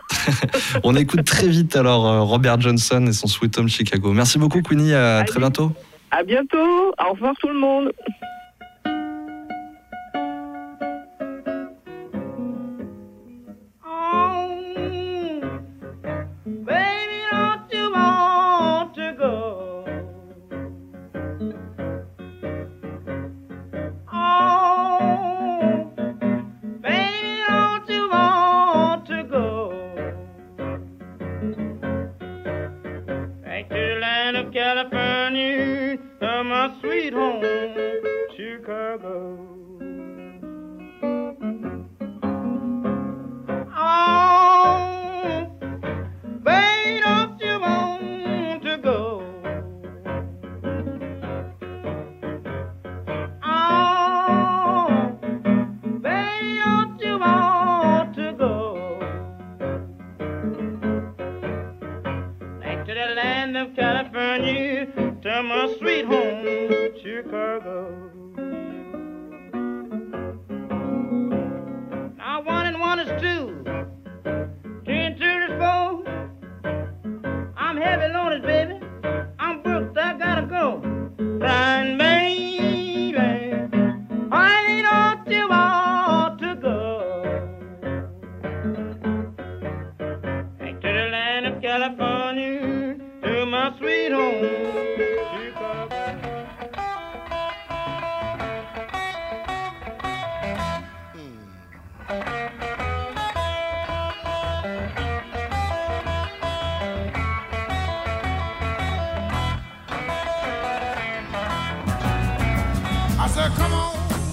On écoute très vite alors Robert Johnson et son Sweet Home Chicago. Merci beaucoup Queenie, à Allez. Très bientôt. À bientôt, au revoir tout le monde. California, to my sweet home, Chicago. Oh, baby, don't you want to go? Oh, baby, don't you want to go? Back to the land of California, to my sweet home, Chicago. Now one and one is two, two and two is four. I'm heavy loaded, baby. I'm booked, I gotta go. Fine, baby, I don't you want to go? Back to the land of California, to my sweet home. I said, come on.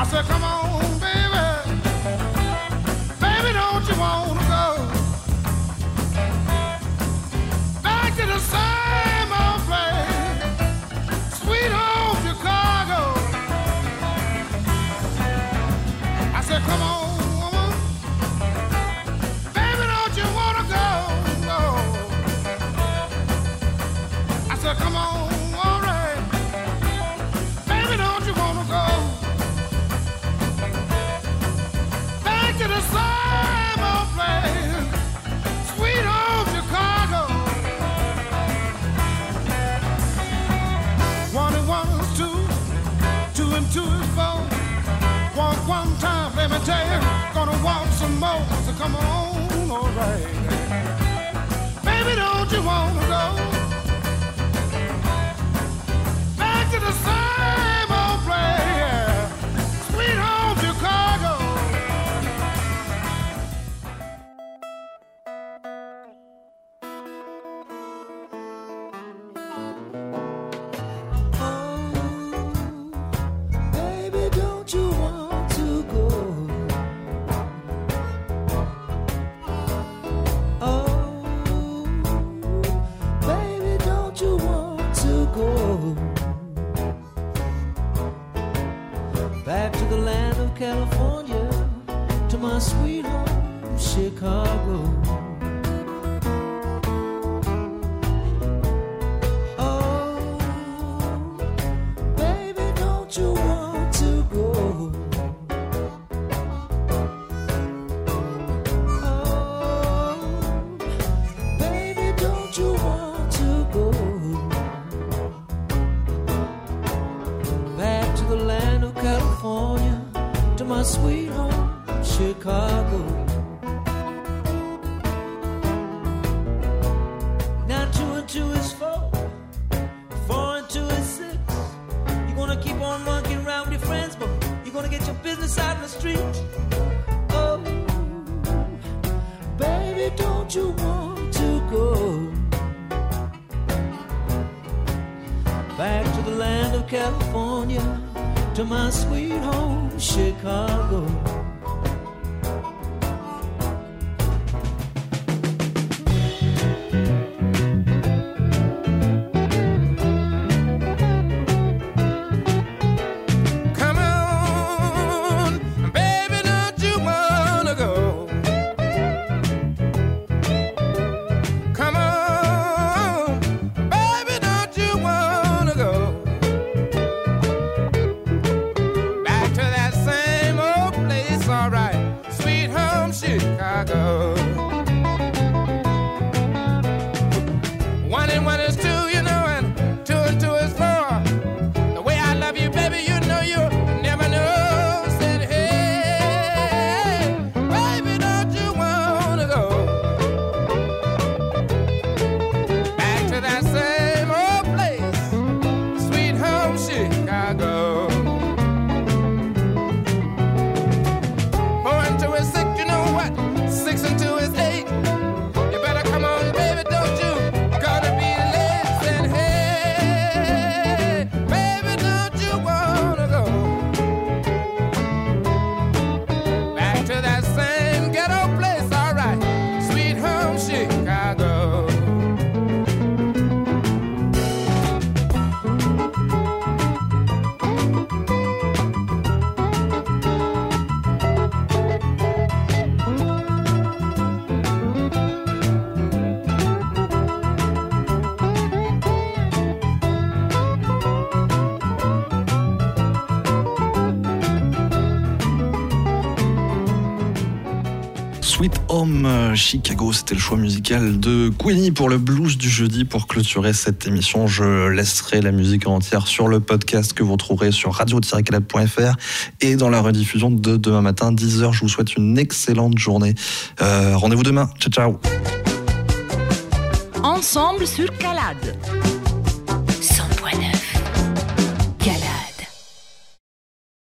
said, come on, baby. Baby, don't you want to go back to the same old place, sweet home Chicago? I said, come on, woman. Baby, don't you want to go? No. I said, come on, all right. Baby, don't you want to go back to the same old place, sweet home Chicago? One and one is two, two and two is four. Walk one time, let me tell you, gonna walk some more. So come on, all right. Baby, don't you want to go back to the same old place, sweet home Chicago? Baby, don't you want to go? Oh, baby, don't you want to go back to the land of California, to my sweet home, Chicago? Oh, baby, don't you want to go? Oh, baby, don't you want to go back to the land of California, to my sweet home, Chicago? Now two and two is four, four and two is six. You're gonna keep on monkeying around with your friends, but you're gonna get your business out in the street. Oh, baby, don't you want to go back to the land of California, to my sweet home, Chicago? Come on, baby, don't you want to go? Come on, baby, don't you want to go back to that same old place? All right, sweet home Chicago. One and one is two, you know, and two and two is four. The way I love you, baby, you know you never know. Said, hey, baby, don't you want to go back to that same old place, sweet home Chicago? Four and two is six, you know what? Six and two is eight. You better come on, baby, don't you? Gonna be late. Said, hey, baby, don't you wanna go back to that same ghetto place? All right, sweet home Chicago. Sweet Home Chicago, c'était le choix musical de Queenie pour le blues du jeudi. Pour clôturer cette émission, je laisserai la musique entière sur le podcast que vous trouverez sur radio tiret calade point f r et dans la rediffusion de demain matin, dix heures. Je vous souhaite une excellente journée. Euh, rendez-vous demain. Ciao, ciao. Ensemble sur Calade.